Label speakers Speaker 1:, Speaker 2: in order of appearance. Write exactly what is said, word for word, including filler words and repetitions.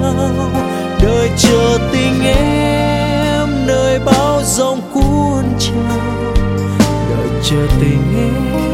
Speaker 1: trao. Đời chờ tình em nơi bão giông cuốn trào, đợi chờ tình em